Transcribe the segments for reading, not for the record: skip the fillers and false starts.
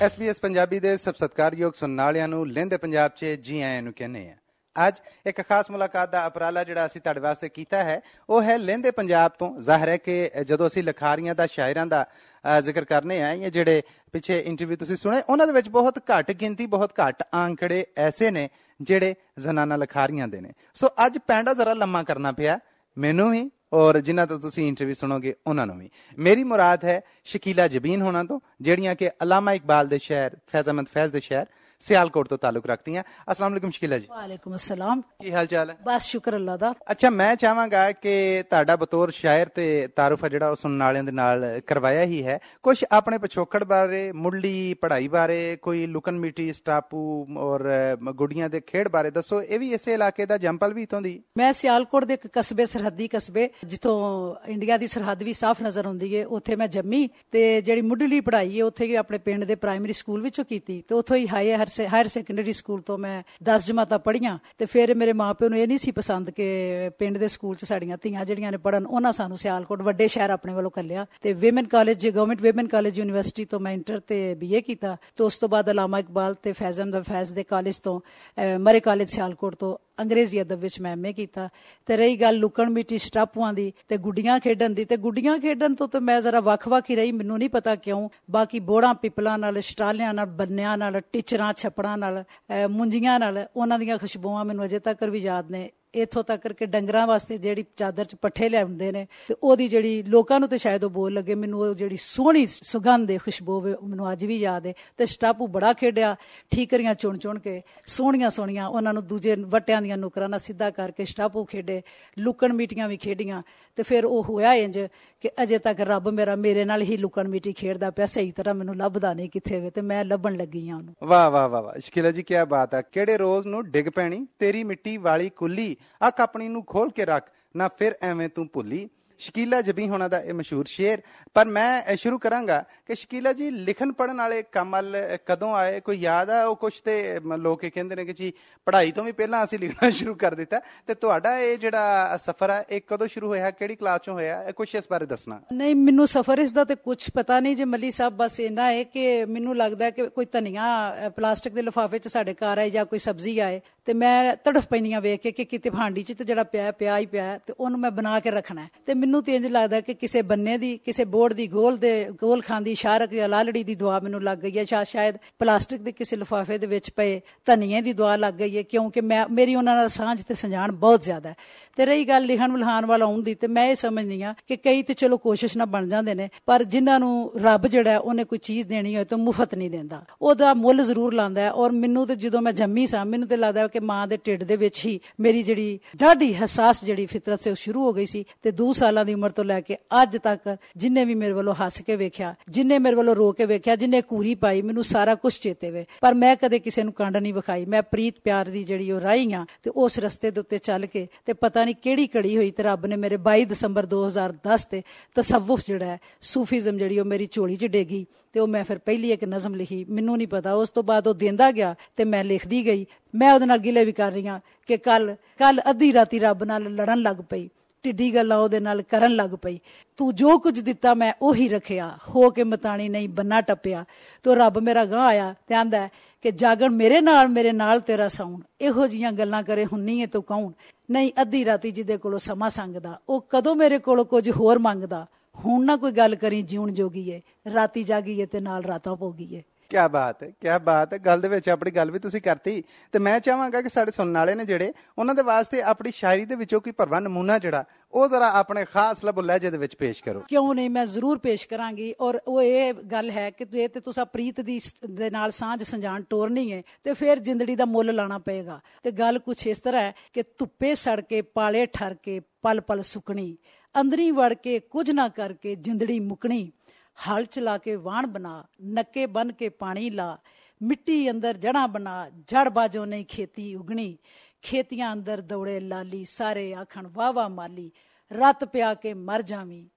SBS Punjabi ਦੇ ਸਭ ਸਤਿਕਾਰਯੋਗ ਸੁਣਨ ਵਾਲਿਆਂ ਨੂੰ ਲਹਿੰਦੇ ਪੰਜਾਬ 'ਚ ਜੀ ਆਇਆਂ ਨੂੰ ਕਹਿੰਦੇ ਆ। ਅੱਜ ਇੱਕ ਖਾਸ ਮੁਲਾਕਾਤ ਦਾ ਉਪਰਾਲਾ ਜਿਹੜਾ ਅਸੀਂ ਤੁਹਾਡੇ ਵਾਸਤੇ ਕੀਤਾ ਹੈ ਉਹ ਹੈ ਲਹਿੰਦੇ ਪੰਜਾਬ ਤੋਂ। ਜ਼ਾਹਿਰ ਹੈ ਕਿ ਜਦੋਂ ਅਸੀਂ ਲਿਖਾਰੀਆਂ ਦਾ ਸ਼ਾਇਰਾਂ ਦਾ ਜ਼ਿਕਰ ਕਰਨੇ ਆ ਜਾਂ ਜਿਹੜੇ ਪਿੱਛੇ ਇੰਟਰਵਿਊ ਤੁਸੀਂ ਸੁਣੇ ਉਹਨਾਂ ਦੇ ਵਿੱਚ ਬਹੁਤ ਘੱਟ ਗਿਣਤੀ, ਬਹੁਤ ਘੱਟ ਆਂਕੜੇ ਐਸੇ ਨੇ ਜਿਹੜੇ ਜ਼ਨਾਨਾ ਲਿਖਾਰੀਆਂ ਦੇ ਨੇ। ਸੋ ਅੱਜ ਪੈਂਡਾ ਜ਼ਰਾ ਲੰਮਾ ਕਰਨਾ ਪਿਆ ਮੈਨੂੰ ਵੀ ਔਰ ਜਿਨ੍ਹਾਂ ਤੋਂ ਤੁਸੀਂ ਇੰਟਰਵਿਊ ਸੁਣੋਗੇ ਉਹਨਾਂ ਨੂੰ ਵੀ। ਮੇਰੀ ਮੁਰਾਦ ਹੈ ਸ਼ਕੀਲਾ ਜਬੀਨ ਹੋਣਾ ਤੋਂ, ਜਿਹੜੀਆਂ ਕਿ ਅਲਾਮਾ ਇਕਬਾਲ ਦੇ ਸ਼ਹਿਰ ਫੈਜ਼ ਅਹਿਮਦ ਫੈਜ਼ ਦੇ ਸ਼ਹਿਰ ਸਿਆਲਕੋਟ ਤੋਂ ਤਾਲੁਕ ਰੱਖਦੀਆਂ। अस्सलाम वालेकुम शकीला जी। वालेकुम अस्सलाम। की हाल चाल है? बस शुक्र अल्लाह दा। अच्छा, मैं चाहांगा कि ਤੁਹਾਡਾ ਬਤੌਰ ਸ਼ਾਇਰ ਤੇ ਤਾਰੁਫ ਜਿਹੜਾ ਉਹ ਸੁਣਨ ਵਾਲਿਆਂ ਦੇ ਨਾਲ ਕਰਵਾਇਆ ਹੀ ਹੈ। ਕੁਝ ਆਪਣੇ ਪਿਛੋਕੜ ਬਾਰੇ, ਮੁੱਢਲੀ ਪੜ੍ਹਾਈ ਬਾਰੇ, ਕੋਈ ਲੁਕਨ ਮਿੱਟੀ, ਸਟਾਪੂ ਔਰ ਗੁੱਡੀਆਂ ਦੇ ਖੇਡ ਬਾਰੇ ਦੱਸੋ। ਇਹ ਵੀ ਇਸੇ ਇਲਾਕੇ ਦਾ ਜੰਪਲ ਵੀ ਇਥੋਂ ਦੀ? ਮੈਂ ਸਿਆਲਕੋਟ ਦੇ ਇੱਕ ਕਸਬੇ, ਸਰਹੱਦੀ ਕਸਬੇ ਜਿੱਥੋਂ ਇੰਡੀਆ ਦੀ ਸਰਹੱਦ ਵੀ ਸਾਫ਼ ਨਜ਼ਰ ਆਉਂਦੀ ਹੈ, ਉੱਥੇ ਮੈਂ ਜੰਮੀ ਤੇ ਜਿਹੜੀ ਮੁੱਢਲੀ ਪੜ੍ਹਾਈ ਹੈ ਉੱਥੇ ਆਪਣੇ ਪਿੰਡ ਦੇ ਪ੍ਰਾਇਮਰੀ ਸਕੂਲ ਵਿੱਚੋਂ ਕੀਤੀ ਤੇ ਉੱਥੋਂ ਹੀ ਹਾਇਰ ਸੈਕੰਡਰੀ ਸਕੂਲ ਤੋਂ ਮੈਂ 10 ਜਮਾਤਾਂ ਪੜ੍ਹੀਆਂ। ਤੇ ਫਿਰ ਮੇਰੇ ਮਾਪਿਓ ਨੂੰ ਇਹ ਨਹੀਂ ਸੀ ਪਸੰਦ ਕਿ ਪਿੰਡ ਦੇ ਸਕੂਲ 'ਚ ਸਾਡੀਆਂ ਧੀਆਂ ਜਿਹੜੀਆਂ ਨੇ ਪੜ੍ਹਨ, ਉਹਨਾਂ ਸਾਨੂੰ ਸਿਆਲਕੋਟ ਵੱਡੇ ਸ਼ਹਿਰ ਆਪਣੇ ਵੱਲੋਂ ਘੱਲਿਆ ਤੇ women college, government women college university ਤੋਂ ਮੈਂ ਇੰਟਰ ਤੇ BA ਕੀਤਾ ਤੇ ਉਸ ਤੋਂ ਬਾਅਦ ਅਲਾਮਾ ਇਕਬਾਲ ਤੇ ਫੈਜ਼ ਅਹਿਮਦ ਫੈਜ਼ ਦੇ ਕਾਲਜ ਤੋਂ ਮਰੇ ਕਾਲਜ ਸਿਆਲਕੋਟ ਤੋਂ ਅੰਗਰੇਜ਼ੀ ਅਦਬ ਵਿੱਚ ਮੈਂ MA ਕੀਤਾ। ਤੇ ਰਹੀ ਗੱਲ ਲੁਕਣ ਮਿੱਟੀ, ਸਟਾਪੂਆਂ ਦੀ ਤੇ ਗੁੱਡੀਆਂ ਖੇਡਣ ਦੀ, ਤੇ ਗੁੱਡੀਆਂ ਖੇਡਣ ਤੋਂ ਮੈਂ ਜ਼ਰਾ ਵੱਖ-ਵੱਖ ਹੀ ਰਹੀ, ਮੈਨੂੰ ਨਹੀਂ ਪਤਾ ਕਿਉਂ। ਬਾਕੀ ਬੋੜਾਂ ਪਿੱਪਲਾਂ ਨਾਲ, ਸ਼ਟਾਲਿਆਂ ਨਾਲ, ਬੰਨਿਆਂ ਨਾਲ, ਟੀਚਰਾਂ ਛੱਪੜਾਂ ਨਾਲ, ਮੁੰਜੀਆਂ ਨਾਲ, ਉਹਨਾਂ ਦੀਆਂ ਖੁਸ਼ਬੂਆਂ ਮੈਨੂੰ ਅਜੇ ਤੱਕ ਵੀ ਯਾਦ ਨੇ। ਇੱਥੋਂ ਤੱਕ ਕਿ ਡੰਗਰਾਂ ਵਾਸਤੇ ਜਿਹੜੀ ਚਾਦਰ 'ਚ ਪੱਠੇ ਲਿਆਉਂਦੇ ਨੇ ਤੇ ਉਹਦੀ ਜਿਹੜੀ ਲੋਕਾਂ ਨੂੰ ਤੇ ਸ਼ਾਇਦ ਉਹ ਬੋਲ ਲੱਗੇ, ਮੈਨੂੰ ਉਹ ਜਿਹੜੀ ਸੋਹਣੀ ਸੁਗੰਧ ਹੈ, ਖੁਸ਼ਬੂ ਮੈਨੂੰ ਅੱਜ ਵੀ ਯਾਦ ਹੈ। ਤੇ ਸਟਾਪੂ ਬੜਾ ਖੇਡਿਆ, ਠੀਕਰੀਆਂ ਚੁਣ ਕੇ ਸੋਹਣੀਆਂ ਸੋਹਣੀਆਂ ਉਹਨਾਂ ਨੂੰ ਦੂਜੇ ਵੱਟਿਆਂ ਦੀਆਂ ਨੁਕਰਾਂ ਨਾਲ ਸਿੱਧਾ ਕਰਕੇ ਸਟਾਪੂ ਖੇਡੇ, ਲੁਕਣ ਮੀਟੀਆਂ ਵੀ ਖੇਡੀਆਂ। ਤੇ ਫਿਰ ਉਹ ਹੋਇਆ ਇੰਜ ਕਿ ਅਜੇ ਤੱਕ ਰੱਬ ਮੇਰਾ ਮੇਰੇ ਨਾਲ ਹੀ ਲੁਕਣ ਮੀਟੀ ਖੇਡਦਾ ਪਿਆ, ਸਹੀ ਤਰ੍ਹਾਂ ਮੈਨੂੰ ਲੱਭਦਾ ਨਹੀਂ ਕਿੱਥੇ ਵੇ ਤੇ ਮੈਂ ਲੱਭਣ ਲੱਗੀ ਹਾਂ ਉਹਨੂੰ। ਵਾਹ ਵਾਹ ਵਾਹ ਵਾਹ ਸ਼ਕੀਲਾ ਜੀ, ਕੀ ਬਾਤ ਹੈ। ਕਿਹੜੇ ਰੋਜ਼ ਨੂੰ ਡਿੱਗ ਪੈਣੀ ਤੇਰੀ ਮਿੱਟੀ ਵਾਲੀ ਕੁੱਲੀ, ਅੱਖ ਆਪਣੀ ਨੂੰ ਖੋਲ ਕੇ ਰੱਖ ਨਾ ਫਿਰ ਐਵੇਂ ਤੂੰ ਭੁੱਲੀ। ਸ਼ਕੀਲਾ ਜਬੀਨ ਹੋਣਾ ਦਾ ਇਹ ਮਸ਼ਹੂਰ ਸ਼ੇਰ। ਪਰ ਮੈਂ ਸ਼ੁਰੂ ਕਰਾਂਗਾ ਕਿ ਸ਼ਕੀਲਾ ਜੀ ਲਿਖਣ ਪੜ੍ਹਨ ਵਾਲੇ ਕੰਮ ਵੱਲ ਕਦੋਂ ਆਏ, ਕੋਈ ਯਾਦ ਆ? ਉਹ ਕੁਛ ਤੇ ਲੋਕ ਕਹਿੰਦੇ ਨੇ ਕਿ ਜੀ ਪੜ੍ਹਾਈ ਤੋਂ ਵੀ ਪਹਿਲਾਂ ਅਸੀਂ ਲਿਖਣਾ ਸ਼ੁਰੂ ਕਰ ਦਿੱਤਾ, ਤੇ ਤੁਹਾਡਾ ਇਹ ਜਿਹੜਾ ਸਫ਼ਰ ਹੈ ਇਹ ਕਦੋਂ ਸ਼ੁਰੂ ਹੋਇਆ, ਕਿਹੜੀ ਕਲਾਸ ਚੋਂ ਹੋਇਆ, ਕੁਛ ਇਸ ਬਾਰੇ ਦੱਸਣਾ। ਨਹੀਂ, ਮੈਨੂੰ ਸਫ਼ਰ ਇਸ ਦਾ ਤੇ ਕੁਛ ਪਤਾ ਨਹੀਂ ਜੇ ਮੱਲੀ ਸਾਹਿਬ, ਬਸ ਇੰਨਾ ਹੈ ਕਿ ਮੈਨੂੰ ਲੱਗਦਾ ਕਿ ਕੋਈ ਧਨੀਆ ਪਲਾਸਟਿਕ ਦੇ ਲਿਫਾਫੇ 'ਚ ਸਾਡੇ ਘਰ ਆਏ ਜਾਂ ਕੋਈ ਸਬਜ਼ੀ ਆਏ ਤੇ ਮੈਂ ਤੜਫ ਪੈਂਦੀਆਂ ਵੇਖ ਕੇ ਕਿ ਕਿਤੇ ਹਾਂਡੀ 'ਚ ਤੇ ਜਿਹੜਾ ਪਿਆ ਹੀ ਪਿਆ ਤੇ ਉਹਨੂੰ ਮੈਂ ਬਣਾ ਕੇ ਰੱਖਣਾ। ਤੇ ਮੈਨੂੰ ਤੇ ਇੰਝ ਲੱਗਦਾ ਕਿ ਕਿਸੇ ਬੰਨੇ ਦੀ, ਕਿਸੇ ਬੋਰਡ ਦੀ ਗੋਲ ਖਾਂਦੀ ਸ਼ਾਰਕ ਜਾਂ ਲਾਲੜੀ ਦੀ ਦੁਆ ਮੈਨੂੰ ਲੱਗ ਗਈ ਹੈ, ਸ਼ਾਇਦ ਪਲਾਸਟਿਕ ਦੇ ਕਿਸੇ ਲਿਫਾਫੇ ਦੇ ਵਿੱਚ ਪਏ ਧਨੀਏ ਦੀ ਦੁਆ ਲੱਗ ਗਈ ਹੈ, ਕਿਉਂਕਿ ਮੇਰੀ ਉਹਨਾਂ ਨਾਲ ਸਾਂਝ ਤੇ ਸੰਜਾਣ ਬਹੁਤ ਜ਼ਿਆਦਾ ਹੈ। ਤੇ ਰਹੀ ਗੱਲ ਲਿਖਣ ਵਲਹਾਨ ਵਾਲਾ ਆਉਣ ਦੀ, ਤੇ ਮੈਂ ਇਹ ਸਮਝਦੀ ਹਾਂ ਕਿ ਕਈ ਤੇ ਚਲੋ ਕੋਸ਼ਿਸ਼ ਨਾਲ ਬਣ ਜਾਂਦੇ ਨੇ, ਪਰ ਜਿਨ੍ਹਾਂ ਨੂੰ ਰੱਬ ਜਿਹੜਾ ਉਹਨੇ ਕੋਈ ਚੀਜ਼ ਦੇਣੀ ਹੋਏ ਤਾਂ ਮੁਫਤ ਨਹੀਂ ਦਿੰਦਾ, ਉਹਦਾ ਮੁੱਲ ਜ਼ਰੂਰ ਲਾਉਂਦਾ ਹੈ। ਔਰ ਮੈਨੂੰ ਤੇ ਜਦੋਂ ਮੈਂ ਜੰਮੀ ਸਾਂ ਮੈਨੂੰ ਤੇ ਲੱਗਦਾ ਕਿ ਮਾਂ ਦੇ ਢਿੱਡ ਦੇ ਵਿੱਚ ਹੀ ਮੇਰੀ ਜਿਹੜੀ ਡਾਢੀ ਹਸਾਸ ਜਿਹੜੀ ਫਿਤਰਤ ਸੀ ਉਹ ਸ਼ੁਰੂ ਹੋ ਗਈ ਸੀ। ਤੇ 2 ਸਾਲਾਂ ਦੀ ਉਮਰ ਤੋਂ ਲੈ ਕੇ ਅੱਜ ਤੱਕ ਜਿੰਨੇ ਵੀ ਮੇਰੇ ਵੱਲੋਂ ਹੱਸ ਕੇ ਵੇਖਿਆ, ਜਿੰਨੇ ਮੇਰੇ ਵੱਲੋਂ ਰੋ ਕੇ ਵੇਖਿਆ, ਜਿੰਨੇ ਘੂਰੀ ਪਾਈ, ਮੈਨੂੰ ਸਾਰਾ ਕੁਝ ਚੇਤੇ ਵੇ। ਪਰ ਮੈਂ ਕਦੇ ਕਿਸੇ ਨੂੰ ਕੰਡ ਨਹੀਂ ਵਿਖਾਈ। ਮੈਂ ਪ੍ਰੀਤ ਪਿਆਰ ਦੀ ਜਿਹੜੀ ਉਹ ਰਾਹੀ ਹਾਂ ਤੇ ਉਸ ਰਸਤੇ ਦੇ ਉੱਤੇ ਚੱਲ ਕੇ ਤੇ ਪਤਾ ਨਹੀਂ ਕਿਹੜੀ ਘੜੀ ਹੋਈ ਤੇ ਰੱਬ ਨੇ ਮੇਰੇ 22 ਦਸੰਬਰ 2010 ਤੇ ਤਸੱਵੁਫ ਜਿਹੜਾ ਹੈ, ਸੂਫੀਜ਼ਮ ਜਿਹੜੀ ਉਹ ਮੇਰੀ ਝੋਲੀ 'ਚ ਡੇਗੀ ਤੇ ਉਹ ਮੈਂ ਫਿਰ ਪਹਿਲੀ ਇੱਕ ਨਜ਼ਮ ਲਿਖੀ। ਮੈਨੂੰ ਨਹੀਂ ਪਤਾ ਉਸ ਤੋਂ ਬਾਅਦ ਉਹ ਦਿੰਦਾ ਗਿਆ ਤੇ ਮੈਂ ਲਿਖਦੀ ਗਈ। ਮੈਂ ਉਹਦੇ ਨਾਲ ਗਿਲੇ ਵੀ ਕਰ ਰਹੀ ਹਾਂ ਕਿ ਕੱਲ ਅੱਧੀ ਰਾਤੀ ਰੱਬ ਨਾਲ ਲੜਨ ਲੱਗ ਪਈ, ਢਿੱਡੀ ਗੱਲਾਂ ਉਹਦੇ ਨਾਲ ਕਰਨ ਲੱਗ ਪਈ। ਤੂੰ ਜੋ ਕੁਝ ਦਿੱਤਾ ਮੈਂ ਉਹੀ ਰੱਖਿਆ, ਹੋ ਕੇ ਮਤਾਣੀ ਨਹੀਂ ਬੰਨਾ ਟੱਪਿਆ। ਤੋ ਰੱਬ ਮੇਰਾ ਗਾਂ ਆਇਆ ਤੇ ਆਂਦਾ ਕਿ ਜਾਗਣ ਮੇਰੇ ਨਾਲ ਤੇਰਾ ਸਾਉਣ, ਇਹੋ ਜੀਆਂ ਗੱਲਾਂ ਕਰੇ ਹੁੰਨੀ ਏ ਤੂੰ ਕੌਣ। ਨਹੀਂ ਅੱਧੀ ਰਾਤੀ ਜਿਹਦੇ ਕੋਲੋਂ ਸਮਾਂ ਸੰਗਦਾ, ਉਹ ਕਦੋਂ ਮੇਰੇ ਕੋਲੋਂ ਕੁਝ ਹੋਰ ਮੰਗਦਾ। ਹੁਣ ਨਾ ਕੋਈ ਗੱਲ ਕਰੀ ਜਿਉਣ ਜੋਗੀ ਏ, ਰਾਤੀ ਜਾਗੀ ਏ ਤੇ ਨਾਲ ਰਾਤਾਂ ਪੋਗੀ ਏ। ਕਿਆ ਬਾਤ ਹੈ, ਕਿਆ ਬਾਤ ਹੈ। ਗੱਲ ਦੇ ਵਿੱਚ ਆਪਣੀ ਗੱਲ ਵੀ ਤੁਸੀਂ ਕਰਤੀ ਤੇ ਮੈਂ ਚਾਹਾਂਗਾ ਕਿ ਸਾਡੇ ਸੁਣਨ ਵਾਲੇ ਨੇ ਜਿਹੜੇ ਉਹਨਾਂ ਦੇ ਵਾਸਤੇ ਆਪਣੀ ਸ਼ਾਇਰੀ ਦੇ ਵਿੱਚੋਂ ਕੋਈ ਭਰਵਾਂ ਨਮੂਨਾ ਜਿਹੜਾ ਉਹ ਜ਼ਰਾ ਆਪਣੇ ਖਾਸ ਲਬੋ ਲਹਿਜੇ ਦੇ ਵਿੱਚ ਪੇਸ਼ ਕਰੋ। ਕਿਉਂ ਨਹੀਂ, ਮੈਂ ਜ਼ਰੂਰ ਪੇਸ਼ ਕਰਾਂਗੀ। ਔਰ ਉਹ ਇਹ ਗੱਲ ਹੈ ਕਿ ਜੇ ਤੇ ਤੁਸੀਂ ਪ੍ਰੀਤ ਦੇ ਨਾਲ ਸਾਂਝ ਸੰਜਾਣ ਟੋਰਨੀ ਹੈ ਤੇ ਫਿਰ ਜ਼ਿੰਦੜੀ ਦਾ ਮੁੱਲ ਲਾਣਾ ਪਏਗਾ। ਤੇ ਗੱਲ ਕੁਛ ਇਸ ਤਰ੍ਹਾਂ ਹੈ ਕਿ ਧੁੱਪੇ ਸੜ ਕੇ, ਪਾਲੇ ਠਰ ਕੇ, ਪਲ ਪਲ ਸੁੱਕਣੀ, ਅੰਦਰੀ ਵੜ ਕੇ ਕੁਝ ਨਾ ਕਰਕੇ ਜ਼ਿੰਦੜੀ ਮੁੱਕਣੀ। ਹਲ ਚਲਾ ਕੇ ਵਾਣ ਬਣਾ, ਨੱਕੇ ਬਨ ਕੇ ਪਾਣੀ ਲਾ, ਮਿੱਟੀ ਅੰਦਰ ਜੜਾਂ ਬਣਾ, ਜੜ ਬਾਜੋ ਨਹੀਂ ਖੇਤੀ ਉਗਣੀ। ਖੇਤੀਆਂ ਅੰਦਰ ਦੌੜੇ ਲਾਲੀ, ਸਾਰੇ ਆਖਣ ਵਾਹ ਵਾਹ ਮਾਲੀ, ਰੱਤ ਪਿਆ ਕੇ ਮਰ ਜਾਵੀਂ,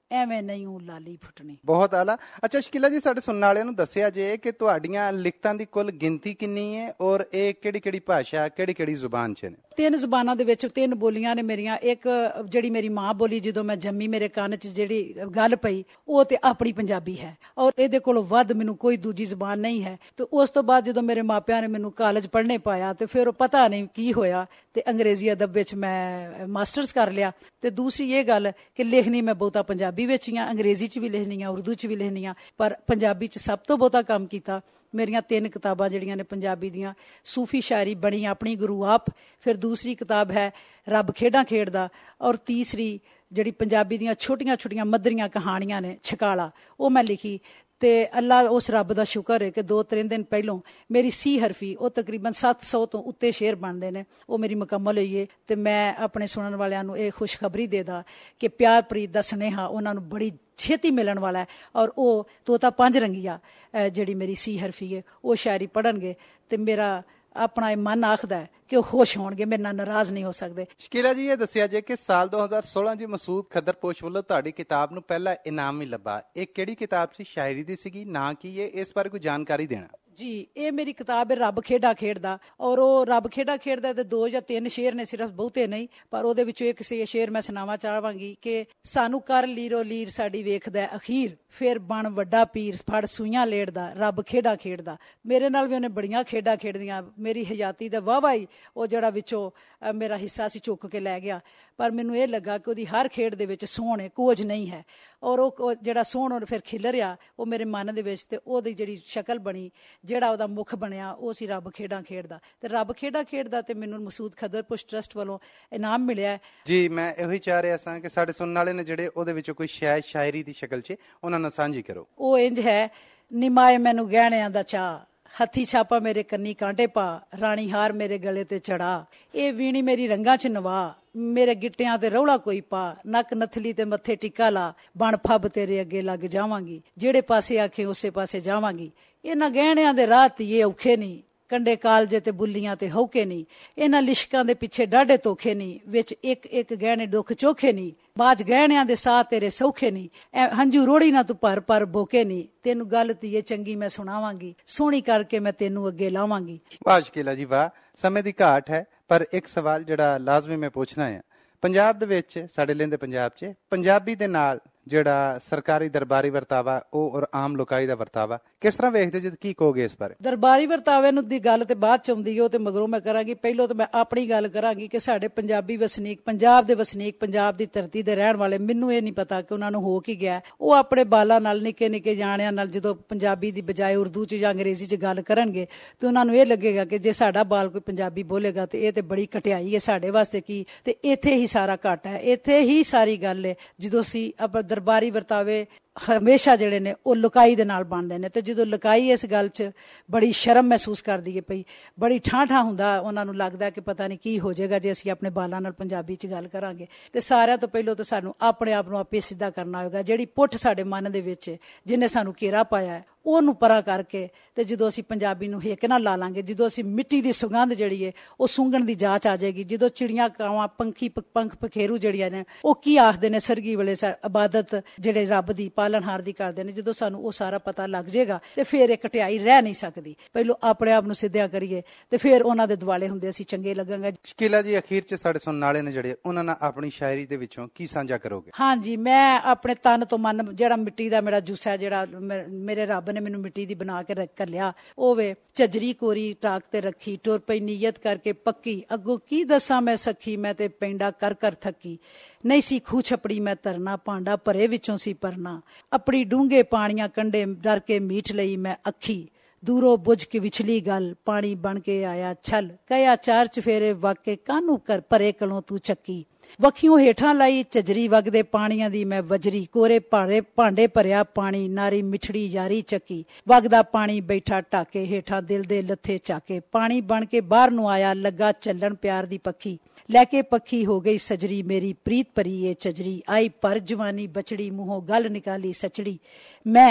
ਐਵੇਂ ਨਹੀਂ ਉਹ ਲਾਲੀ ਫੁੱਟਣੀ। ਬਹੁਤ ਆਲਾ। ਅੱਛਾ ਸ਼ਕੀਲਾ ਜੀ, ਸਾਡੇ ਸੁਣਨ ਵਾਲਿਆਂ ਨੂੰ ਦੱਸਿਆ ਜੇ ਕਿ ਤੁਹਾਡੀਆਂ ਲਿਖਤਾਂ ਦੀ ਕੁੱਲ ਗਿਣਤੀ ਕਿੰਨੀ ਹੈ ਔਰ ਇਹ ਕਿਹੜੀ ਕਿਹੜੀ ਭਾਸ਼ਾ, ਕਿਹੜੀ ਕਿਹੜੀ ਜ਼ੁਬਾਨ 'ਚ ਨੇ? 3 ਜ਼ੁਬਾਨਾਂ ਦੇ ਵਿੱਚ 3 ਬੋਲੀਆਂ ਨੇ ਮੇਰੀਆਂ। ਇੱਕ ਜਿਹੜੀ ਮੇਰੀ ਮਾਂ ਬੋਲੀ ਜਦੋਂ ਮੈਂ ਜੰਮੀ ਮੇਰੇ ਕੰਨ 'ਚ ਜਿਹੜੀ ਗੱਲ ਪਈ ਉਹ ਤੇ ਆਪਣੀ ਪੰਜਾਬੀ ਹੈ, ਔਰ ਇਹਦੇ ਕੋਲੋਂ ਵੱਧ ਮੈਨੂੰ ਕੋਈ ਦੂਜੀ ਜ਼ੁਬਾਨ ਨਹੀਂ ਹੈ। ਤੇ ਉਸ ਤੋਂ ਬਾਅਦ ਜਦੋਂ ਮੇਰੇ ਮਾਪਿਆਂ ਨੇ ਮੈਨੂੰ ਕਾਲਜ ਪੜ੍ਹਨੇ ਪਾਇਆ ਤੇ ਫਿਰ ਉਹ ਪਤਾ ਨਹੀਂ ਕੀ ਹੋਇਆ ਤੇ ਅੰਗਰੇਜ਼ੀ ਅਦਬ ਵਿੱਚ ਮੈਂ ਮਾਸਟਰਸ ਕਰ ਲਿਆ। ਤੇ ਦੂਸਰੀ ਇਹ ਗੱਲ ਕਿ ਲਿਖਣੀ ਮੈਂ ਬਹੁਤਾ ਪੰਜਾਬੀ ਵਿੱਚ ਹੀ ਆ, ਅੰਗਰੇਜ਼ੀ 'ਚ ਵੀ ਲਿਖਣੀ ਆ, ਉਰਦੂ 'ਚ ਵੀ ਲਿਖਣੀ ਆ, ਪਰ ਪੰਜਾਬੀ 'ਚ ਸਭ ਤੋਂ ਬਹੁਤਾ ਕੰਮ ਕੀਤਾ। ਮੇਰੀਆਂ 3 ਕਿਤਾਬਾਂ ਜਿਹੜੀਆਂ ਨੇ ਪੰਜਾਬੀ ਦੀਆਂ, ਸੂਫੀ ਸ਼ਾਇਰੀ ਬਣੀ ਆਪਣੀ ਗੁਰੂ ਆਪ, ਫਿਰ ਦੂਸਰੀ ਕਿਤਾਬ ਹੈ ਰੱਬ ਖੇਡਾਂ ਖੇਡਦਾ, ਔਰ ਤੀਸਰੀ ਜਿਹੜੀ ਪੰਜਾਬੀ ਦੀਆਂ ਛੋਟੀਆਂ ਛੋਟੀਆਂ ਮੱਧਰੀਆਂ ਕਹਾਣੀਆਂ ਨੇ ਛਕਾਲਾ, ਉਹ ਮੈਂ ਲਿਖੀ। ਤੇ ਅੱਲਾ ਉਸ ਰੱਬ ਦਾ ਸ਼ੁਕਰ ਹੈ ਕਿ 2-3 ਦਿਨ ਪਹਿਲੋਂ ਮੇਰੀ ਸੀ ਹਰਫੀ ਉਹ ਤਕਰੀਬਨ 700 ਤੋਂ ਉੱਤੇ ਸ਼ੇਰ ਬਣਦੇ ਨੇ, ਉਹ ਮੇਰੀ ਮੁਕੰਮਲ ਹੋਈ ਹੈ। ਤੇ ਮੈਂ ਆਪਣੇ ਸੁਣਨ ਵਾਲਿਆਂ ਨੂੰ ਇਹ ਖੁਸ਼ਖਬਰੀ ਦੇਦਾ ਕਿ ਪਿਆਰ ਪ੍ਰੀਤ ਦਾ ਸੁਨੇਹਾ ਉਹਨਾਂ ਨੂੰ ਬੜੀ ਛੇਤੀ ਮਿਲਣ ਵਾਲਾ ਹੈ, ਔਰ ਉਹ ਤੋਤਾ 5 ਰੰਗੀਆ ਜਿਹੜੀ ਮੇਰੀ ਸੀ ਹਰਫੀ ਹੈ ਉਹ ਸ਼ਾਇਰੀ ਪੜ੍ਹਨਗੇ ਤੇ ਮੇਰਾ ਆਪਣਾ ਇਹ ਮਨ ਆਖਦਾ ਹੈ ਕਿ ਉਹ ਖੁਸ਼ ਹੋਣਗੇ, ਮੇਰੇ ਨਾਲ ਨਾਰਾਜ਼ ਨਹੀਂ ਹੋ ਸਕਦੇ। ਸ਼ਕੀਲਾ ਜੀ, ਇਹ ਦੱਸਿਆ ਜੇ ਕਿ ਸਾਲ 2016 ਜੀ ਮਸੂਦ ਖੱਦਰਪੋਸ਼ ਵੱਲੋਂ ਤੁਹਾਡੀ ਕਿਤਾਬ ਨੂੰ ਪਹਿਲਾ ਇਨਾਮ ਵੀ ਲੱਭਾ। ਇਹ ਕਿਹੜੀ ਕਿਤਾਬ ਸੀ? ਸ਼ਾਇਰੀ ਦੀ ਸੀਗੀ? ਨਾਂ ਕੀ ਹੈ? ਇਸ ਬਾਰੇ ਕੋਈ ਜਾਣਕਾਰੀ ਦੇਣਾ ਜੀ। ਇਹ ਮੇਰੀ ਕਿਤਾਬ ਹੈ ਰੱਬ ਖੇਡਾਂ ਖੇਡਦਾ, ਔਰ ਉਹ ਰੱਬ ਖੇਡਾਂ ਖੇਡਦਾ ਤੇ 2 ਜਾਂ 3 ਸ਼ੇਰ ਨੇ, ਸਿਰਫ ਬਹੁਤੇ ਨਹੀਂ, ਪਰ ਉਹਦੇ ਵਿੱਚੋਂ ਇੱਕ ਸ਼ੇਰ ਮੈਂ ਸੁਣਾਉਣਾ ਚਾਹਾਂਗੀ ਕਿ ਸਾਨੂੰ ਕਰ ਲੀਰੋ ਲੀਰ ਸਾਡੀ ਵੇਖਦਾ ਅਖੀਰ, ਫਿਰ ਬਣ ਵੱਡਾ ਪੀਰ ਫੜ ਸੂਈਆਂ ਲੇੜਦਾ, ਰੱਬ ਖੇਡਾਂ ਖੇਡਦਾ। ਮੇਰੇ ਨਾਲ ਵੀ ਉਹਨੇ ਬੜੀਆਂ ਖੇਡਾਂ ਖੇਡਦੀਆਂ, ਮੇਰੀ ਹਯਾਤੀ ਦਾ ਵਾਹਵਾ ਹੀ ਉਹ ਜਿਹੜਾ ਵਿੱਚੋਂ ਮੇਰਾ ਹਿੱਸਾ ਸੀ ਚੁੱਕ ਕੇ ਲੈ ਗਿਆ। ਪਰ ਮੈਨੂੰ ਇਹ ਲੱਗਾ ਕਿ ਉਹਦੀ ਹਰ ਖੇਡ ਦੇ ਵਿੱਚ ਸੋਹਣ ਹੈ, ਕੋਝ ਨਹੀਂ ਹੈ, ਔਰ ਉਹ ਜਿਹੜਾ ਸੋਹਣ ਫਿਰ ਖਿਲਰਿਆ ਉਹ ਮੇਰੇ ਮਨ ਦੇ ਵਿੱਚ, ਤੇ ਉਹਦੀ ਜਿਹੜੀ ਸ਼ਕਲ ਬਣੀ, ਜਿਹੜਾ ਉਹਦਾ ਮੁੱਖ ਬਣਿਆ, ਉਹ ਸੀ ਰੱਬ ਖੇਡਾਂ ਖੇਡਦਾ। ਤੇ ਰੱਬ ਖੇਡਾਂ ਖੇਡਦਾ ਤੇ ਮੈਨੂੰ ਮਸੂਦ ਖੱਦਰਪੋਸ਼ ਟਰਸਟ ਵੱਲੋਂ ਇਨਾਮ ਮਿਲਿਆ ਜੀ। ਮੈਂ ਇਹੀ ਚਾਹ ਰਿਹਾ ਸਾਂ ਕਿ ਸਾਡੇ ਸੁਣਨ ਵਾਲੇ ਨੇ ਜਿਹੜੇ ਉਹਦੇ ਵਿੱਚੋਂ ਕੋਈ ਸ਼ਾਇਰੀ ਦੀ ਸ਼ਕਲ 'ਚ ਉਹਨਾਂ ਨਾਲ ਸਾਂਝੀ ਕਰੋ। ਉਹ ਇੰਜ ਹੈ, ਨਿਮਾਏ ਮੈਨੂੰ ਗਹਿਣਿਆਂ ਦਾ ਚਾਹ, ਹੱਥੀ ਛਾਪਾ ਮੇਰੇ ਕੰਨੀ ਕਾਂਟੇ ਪਾ, ਰਾਣੀ ਹਾਰ ਮੇਰੇ ਗਲੇ ਤੇ ਚੜਾ, ਇਹ ਵੀਣੀ ਮੇਰੀ ਰੰਗਾਂ 'ਚ ਨਵਾ, ਮੇਰੇ ਗਿੱਟਿਆਂ ਤੇ ਰੌਲਾ ਕੋਈ ਪਾ, ਨੱਕ ਨਥਲੀ ਤੇ ਮੱਥੇ ਟਿੱਕਾ ਲਾ, ਬਣ ਫੱਬ ਤੇਰੇ ਅੱਗੇ ਲੱਗ ਜਾਵਾਂਗੀ, ਜਿਹੜੇ ਪਾਸੇ ਆਖੇ ਉਸੇ ਪਾਸੇ ਜਾਵਾਂਗੀ। ਇਹਨਾਂ ਗਹਿਣਿਆਂ ਦੇ ਰਾਹ ਧੀਏ ਔਖੇ ਨਹੀਂ, ਕੰਡੇ ਕਾਲਜੇ ਤੇ ਬੁੱਲੀਆਂ ਤੇ ਹੌਕੇ ਨਹੀਂ, ਇਹਨਾਂ ਲਿਸ਼ਕਾਂ ਦੇ ਪਿੱਛੇ ਡਾਢੇ ਧੋਖੇ ਨਹੀਂ, ਵਿੱਚ ਇੱਕ ਇੱਕ ਗਹਿਣੇ ਦੁੱਖ ਚੋਖੇ ਨਹੀਂ, ਬਾਜ ਗਹਿਣਿਆਂ ਦੇ ਸਾਹ ਤੇਰੇ ਸੌਖੇ ਨਹੀਂ, ਹੰਝੂ ਰੋੜੀ ਨਾ ਤੂੰ ਭਰ ਭਰ ਬੋਕੇ ਨਹੀਂ, ਤੈਨੂੰ ਗੱਲ ਧੀਏ ਚੰਗੀ ਮੈਂ ਸੁਣਾਵਾਂਗੀ, ਸੋਹਣੀ ਕਰਕੇ ਮੈਂ ਤੈਨੂੰ ਅੱਗੇ ਲਾਵਾਂਗੀ। ਵਾਹ ਸ਼ਕੀਲਾ ਜੀ ਵਾਹ। ਸਮੇਂ ਦੀ ਘਾਟ ਹੈ, ਪਰ ਇੱਕ ਸਵਾਲ ਜਿਹੜਾ ਲਾਜ਼ਮੀ ਮੈਂ ਪੁੱਛਣਾ ਹੈ, ਪੰਜਾਬ ਦੇ ਵਿੱਚ, ਸਾਡੇ ਲਹਿੰਦੇ ਪੰਜਾਬ 'ਚ ਪੰਜਾਬੀ ਦੇ ਨਾਲ ਜਿਹੜਾ ਸਰਕਾਰੀ ਦਰਬਾਰੀ ਵਰਤਾਵਾ ਉਹ ਔਰ ਆਮ ਲੋਕਾਈ ਦਾ ਵਰਤਾਵਾ ਕਿਸ ਤਰ੍ਹਾਂ ਵੇਖਦੇ ਜੀ? ਕੀ ਕਹੋਗੇ ਇਸ ਬਾਰੇ? ਦਰਬਾਰੀ ਵਰਤਾਵੇ ਨੂੰ ਦੀ ਗੱਲ ਤੇ ਬਾਅਦ ਚ ਆਉਂਦੀ ਹੈ, ਉਹ ਤੇ ਮਗਰੋਂ ਮੈਂ ਕਰਾਂਗੀ। ਪਹਿਲੋਂ ਤਾਂ ਮੈਂ ਆਪਣੀ ਗੱਲ ਕਰਾਂਗੀ ਕਿ ਸਾਡੇ ਪੰਜਾਬੀ ਵਸਨੀਕ, ਪੰਜਾਬ ਦੇ ਵਸਨੀਕ, ਪੰਜਾਬ ਦੀ ਧਰਤੀ ਦੇ ਰਹਿਣ ਵਾਲੇ, ਮੈਨੂੰ ਇਹ ਨਹੀਂ ਪਤਾ ਕਿ ਉਹਨਾਂ ਨੂੰ ਹੋ ਕੀ ਗਿਆ, ਉਹ ਆਪਣੇ ਬਾਲਾਂ ਨਾਲ, ਨਿੱਕੇ ਨਿੱਕੇ ਜਾਣਿਆਂ ਨਾਲ ਜਦੋਂ ਪੰਜਾਬੀ ਦੀ ਬਜਾਏ ਉਰਦੂ 'ਚ ਜਾਂ ਅੰਗਰੇਜ਼ੀ 'ਚ ਗੱਲ ਕਰਨਗੇ ਤੇ ਉਹਨਾਂ ਨੂੰ ਇਹ ਲੱਗੇਗਾ ਕਿ ਜੇ ਸਾਡਾ ਬਾਲ ਕੋਈ ਪੰਜਾਬੀ ਬੋਲੇਗਾ ਤੇ ਇਹ ਤੇ ਬੜੀ ਘਟਿਆਈ ਹੈ ਸਾਡੇ ਵਾਸਤੇ, ਕੀ ਤੇ ਇੱਥੇ ਹੀ ਸਾਰਾ ਘਾਟਾ ਹੈ, ਇੱਥੇ ਹੀ ਸਾਰੀ ਗੱਲ ਹੈ। ਜਦੋਂ ਅਸੀਂ ਦਰਬਾਰੀ ਵਰਤਾਵੇ ਹਮੇਸ਼ਾ ਜਿਹੜੇ ਨੇ ਉਹ ਲੁਕਾਈ ਦੇ ਨਾਲ ਬਣਦੇ ਨੇ, ਤੇ ਜਦੋਂ ਲੁਕਾਈ ਇਸ ਗੱਲ 'ਚ ਬੜੀ ਸ਼ਰਮ ਮਹਿਸੂਸ ਕਰਦੀ ਹੈ ਪਈ, ਬੜੀ ਠਾਂ ਹੁੰਦਾ, ਉਹਨਾਂ ਨੂੰ ਲੱਗਦਾ ਕਿ ਪਤਾ ਨਹੀਂ ਕੀ ਹੋ ਜਾਏਗਾ ਜੇ ਅਸੀਂ ਆਪਣੇ ਬਾਲਾਂ ਨਾਲ ਪੰਜਾਬੀ 'ਚ ਗੱਲ ਕਰਾਂਗੇ। ਤੇ ਸਾਰਿਆਂ ਤੋਂ ਪਹਿਲਾਂ ਤਾਂ ਸਾਨੂੰ ਆਪਣੇ ਆਪ ਨੂੰ ਆਪੇ ਸਿੱਧਾ ਕਰਨਾ ਹੋਏਗਾ। ਜਿਹੜੀ ਪੁੱਠ ਸਾਡੇ ਮਨ ਦੇ ਵਿੱਚ ਜਿਹਨੇ ਸਾਨੂੰ ਘੇਰਾ ਪਾਇਆ ਹੈ ਉਹਨੂੰ ਪਰਾਂ ਕਰਕੇ, ਤੇ ਜਦੋਂ ਅਸੀਂ ਪੰਜਾਬੀ ਨੂੰ ਹਿੱਕ ਨਾਲ ਲਾ ਲਾਂਗੇ, ਜਦੋਂ ਅਸੀਂ ਮਿੱਟੀ ਦੀ ਸੁਗੰਧ ਜਿਹੜੀ ਹੈ ਉਹ ਸੁੰਘਣ ਦੀ ਜਾਂਚ ਆ ਜਾਏਗੀ, ਜਦੋਂ ਚਿੜੀਆਂ ਕਾਵਾਂ ਪੰਖ ਪਖੇਰੂ ਜਿਹੜੀਆਂ ਨੇ ਉਹ ਕੀ ਆਖਦੇ ਨੇ ਸਰਗੀ ਵੇਲੇ ਇਬਾਦਤ ਜਿਹੜੇ ਰੱਬ ਦੀ ਪਾਲਣਹਾਰ ਦੀ ਕਰਦੇ ਨੇ, ਜਦੋਂ ਸਾਨੂੰ ਉਹ ਸਾਰਾ ਪਤਾ ਲੱਗ ਜਾਏਗਾ ਤੇ ਫਿਰ ਇਹ ਘਟਿਆਈ ਰਹਿ ਨਹੀਂ ਸਕਦੀ। ਪਹਿਲੋਂ ਆਪਣੇ ਆਪ ਨੂੰ ਸਿੱਧਿਆ ਕਰੀਏ ਤੇ ਫਿਰ ਉਹਨਾਂ ਦੇ ਦੁਆਲੇ ਹੁੰਦੇ ਅਸੀਂ ਚੰਗੇ ਲੱਗਾਂਗੇ। ਸ਼ਕੀਲਾ ਜੀ, ਅਖੀਰ 'ਚ ਸਾਡੇ ਸੁਣਨ ਵਾਲੇ ਨੇ ਜਿਹੜੇ, ਉਹਨਾਂ ਨਾਲ ਆਪਣੀ ਸ਼ਾਇਰੀ ਦੇ ਵਿੱਚੋਂ ਕੀ ਸਾਂਝਾ ਕਰੋਗੇ? ਹਾਂਜੀ, ਮੈਂ ਆਪਣੇ ਤਨ ਤੋਂ ਮਨ, ਜਿਹੜਾ ਮਿੱਟੀ ਦਾ ਮੇਰਾ ਜੁੱਸਾ, ਜਿਹੜਾ ਮੇਰੇ ਰੱਬ ਨੇ ਮੈਨੂੰ ਮਿੱਟੀ ਦੀ ਬਣਾ ਕੇ ਘੱਲਿਆ, ਉਹ ਵੇ ਝਜਰੀ ਕੋਰੀ ਟਾਕ ਤੇ ਰੱਖੀ, ਟੁਰ ਪਈ ਨੀਅਤ ਕਰਕੇ ਪੱਕੀ, ਅੱਗੋਂ ਕੀ ਦੱਸਾਂ ਮੈਂ ਸਖੀ, ਮੈਂ ਤੇ ਪੈਂਡਾ ਕਰ ਕਰ ਥੱਕੀ, ਨਹੀਂ ਸੀ ਖੂਹ ਛਪੜੀ ਮੈਂ ਧਰਨਾ, ਭਾਂਡਾ ਭਰੇ ਵਿੱਚੋਂ ਸੀ ਪਰਨਾ, ਆਪਣੀ ਡੂੰਘੇ ਪਾਣੀਆਂ ਕੰਢੇ ਡਰ ਕੇ ਮੀਠ ਲਈ ਮੈਂ ਅੱਖੀ, ਦੂਰੋਂ ਬੁਝ ਕੇ ਵਿਚਲੀ ਗੱਲ, ਪਾਣੀ ਬਣ ਕੇ ਆਇਆ ਛਲ, ਕਹਿਆ 4 ਚਫੇਰੇ ਵਾਕੇ, ਕਾਹਨੂੰ ਕਰ ਭਰੇ ਕਲੋਂ ਤੂੰ ਚੱਕੀ, ਵੱਖੀਓਂ ਹੇਠਾਂ ਲਾਈ ਝਜਰੀ ਵਗਦੇ ਪਾਣੀਆਂ ਦੀ ਮੈਂ ਵਜਰੀ, ਕੋਰੇ ਭਾਂਡੇ ਭਰਿਆ ਪਾਣੀ, ਨਾਰੀ ਮਿਠੜੀ ਯਾਰੀ ਚੱਕੀ, ਵਗਦਾ ਪਾਣੀ ਬੈਠਾ ਢਾਕੇ, ਹੇਠਾਂ ਦਿਲ ਦੇ ਲੱਥੇ ਚਾਕੇ, ਪਾਣੀ ਬਣ ਕੇ ਬਾਹਰ ਨੂੰ ਆਇਆ, ਲੱਗਾ ਚੱਲਣ ਪਿਆਰ ਦੀ ਪੱਖੀ, ਲੈ ਕੇ ਪੱਖੀ ਹੋ ਗਈ ਸਜਰੀ, ਮੇਰੀ ਪ੍ਰੀਤ ਭਰੀ ਏ ਝਜਰੀ, ਆਈ ਪਰ ਜਵਾਨੀ ਬਚੜੀ, ਮੂੰਹੋਂ ਗੱਲ ਨਿਕਾਲੀ ਸਚੜੀ,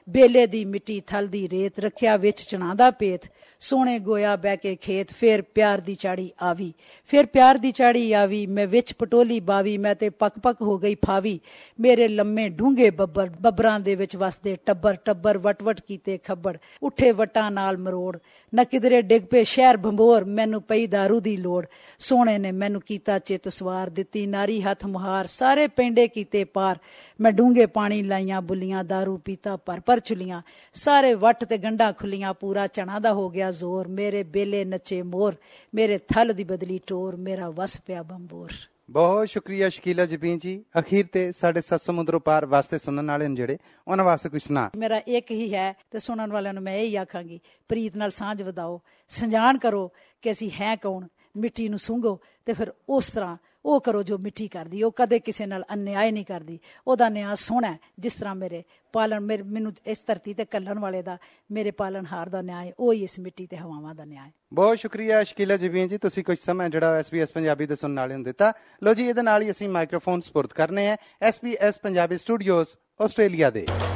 ਬੇਲੇ ਦੀ ਮਿੱਟੀ ਥਲ ਦੀ ਰੇਤ, ਰੱਖਿਆ ਵਿੱਚ ਚਣਾ ਦਾ ਭੇਤ, ਸੋਹਣੇ ਗੋਇਆ ਬਹਿ ਕੇ ਖੇਤ, ਫੇਰ ਪਿਆਰ ਦੀ ਚਾੜੀ ਆਵੀ, ਫੇਰ ਪਿਆਰ ਦੀ ਚਾੜੀ ਆਵੀ, ਮੈਂ ਵਿੱਚ ਪਟੋਲੀ ਬਾਵੀ, ਮੈਂ ਤੇ ਪੱਕ ਪੱਕ ਹੋ ਗਈ ਫਾਵੀ, ਮੇਰੇ ਲੰਮੇ ਡੂੰਘੇ ਬੱਬਰ, ਬੱਬਰਾਂ ਦੇ ਵਿੱਚ ਵਸਦੇ ਟੱਬਰ, ਟੱਬਰ ਵਟ ਵਟ ਕੀਤੇ ਖੱਬੜ, ਉੱਠੇ ਵਟਾਂ ਨਾਲ ਮਰੋੜ, ਨਾ ਕਿਧਰੇ ਡਿੱਗ ਪਏ ਸ਼ਹਿਰ ਭੰਬੋਰ, ਮੈਨੂੰ ਪਈ ਦਾਰੂ ਦੀ ਲੋੜ, ਸੋਹਣੇ ਨੇ ਮੈਨੂੰ ਕੀਤਾ ਚਿੱਤ ਸਵਾਰ, ਦਿੱਤੀ ਨਾਰੀ ਹੱਥ ਮੁਹਾਰ, ਸਾਰੇ ਪਿੰਡੇ ਕੀਤੇ ਪਾਰ, ਮੈਂ ਡੂੰਘੇ ਪਾਣੀ ਲਾਈਆਂ ਬੁੱਲੀਆਂ, ਦਾਰੂ ਪੀਤਾ ਭਰ ਭਰ ਚੁਲੀਆਂ, ਸਾਰੇ ਵੱਟ ਤੇ ਗੰਢਾਂ ਖੁੱਲੀਆਂ, ਪੂਰਾ ਚਣਾ ਦਾ ਹੋ ਗਿਆ ਜ਼ੋਰ, ਮੇਰੇ ਬੇਲੇ ਨੱਚੇ ਮੋਰ, ਮੇਰੇ ਥਲ ਦੀ ਬਦਲੀ ਟੋਰ, ਮੇਰਾ ਵਸ ਪਿਆ ਬੰਬੋਰ। ਬਹੁਤ ਸ਼ੁਕਰੀਆ ਸ਼ਕੀਲਾ ਜਬੀਨ ਜੀ। ਅਖੀਰ ਤੇ ਸਾਡੇ 7 ਸਮੁੰਦਰੋਂ ਪਾਰ ਵਾਸਤੇ ਸੁਣਨ ਵਾਲੇ ਨੇ ਜਿਹੜੇ, ਉਹਨਾਂ ਵਾਸਤੇ ਕੁਝ ਸੁਣਾ। ਮੇਰਾ ਇੱਕ ਹੀ ਹੈ ਤੇ ਸੁਣਨ ਵਾਲਿਆਂ ਨੂੰ ਮੈਂ ਇਹੀ ਆਖਾਂਗੀ, ਪ੍ਰੀਤ ਨਾਲ ਸਾਂਝ ਵਧਾਓ, ਸੰਜਾਨ ਕਰੋ ਕਿ ਅਸੀਂ ਹੈ ਕੌਣ, ਮਿੱਟੀ ਨੂੰ ਸੁੰਘੋ ਤੇ ਫਿਰ ਉਸ ਤਰ੍ਹਾਂ ਉਹ ਕਰੋ ਜੋ ਮਿੱਟੀ ਕਰਦੀ। ਉਹ ਕਦੇ ਕਿਸੇ ਨਾਲ ਅਨਿਆਏ ਨਹੀਂ ਕਰਦੀ, ਉਹਦਾ ਨਿਆਂ ਸੋਹਣਾ ਹੈ। ਜਿਸ ਤਰ੍ਹਾਂ ਮੇਰੇ ਮੈਨੂੰ ਇਸ ਧਰਤੀ ਤੇ ਕੱਲਣ ਵਾਲੇ ਦਾ, ਮੇਰੇ ਪਾਲਣਹਾਰ ਦਾ ਨਿਆਂ, ਉਹ ਹੀ ਇਸ ਮਿੱਟੀ ਤੇ ਹਵਾਵਾਂ ਦਾ ਨਿਆਂ ਹੈ। ਬਹੁਤ ਸ਼ੁਕਰੀਆ ਸ਼ਕੀਲਾ ਜਬੀਨ ਜੀ, ਤੁਸੀਂ ਕੁਝ ਸਮਾਂ ਜਿਹੜਾ SBS ਪੰਜਾਬੀ ਦੇ ਸੁਣਨ ਵਾਲਿਆਂ ਨੂੰ ਦਿੱਤਾ। ਲੋ ਜੀ, ਇਹਦੇ ਨਾਲ ਹੀ ਅਸੀਂ ਮਾਈਕ੍ਰੋਫੋਨ ਸਪੁਰਦ ਕਰਨੇ ਆ SBS ਪੰਜਾਬੀ ਸਟੂਡੀਓਜ਼ ਆਸਟ੍ਰੇਲੀਆ ਦੇ।